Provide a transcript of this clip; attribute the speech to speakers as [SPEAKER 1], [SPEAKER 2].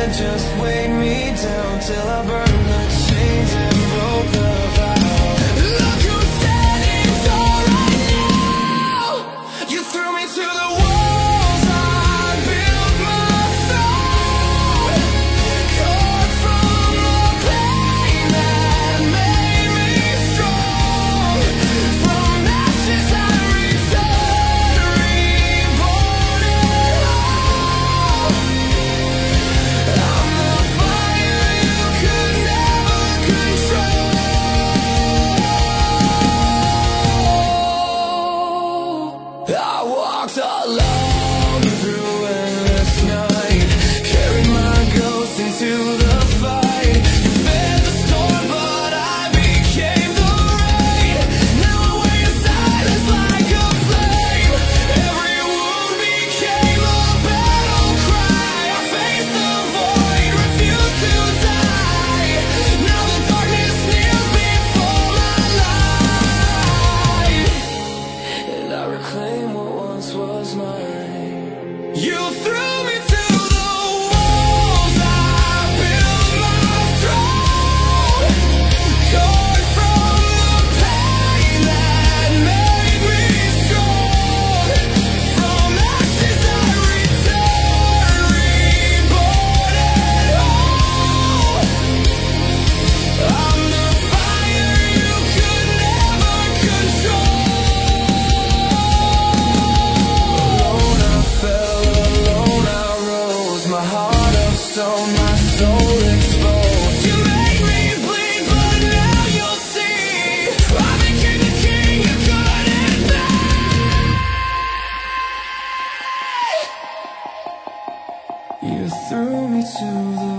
[SPEAKER 1] said just weighed me down till I burned the chains and broke the vow. Look who's standing tall right now. You threw me to the walls, I built my throne. Caught from the pain that made me strong. From ashes I returned, reborn at home. I'm the fire you could never control. I walked alone through endless night, carried my ghost into the fight. You fed the storm, but I became the rain. Now I wear your silence like a flame. Every wound became a battle cry. I face the void, refuse to die. Now the darkness kneels before my life, and I reclaim what once was mine. You threw me to the walls, I built my throne. Caught from the pain that made me strong. From ashes I returned, reborn at home. I'm the fire you could never control. Alone I fell, alone I rose. My heart of stone, my soul exposed. You made me bleed, but now you'll see I became the king you couldn't be. You threw me to the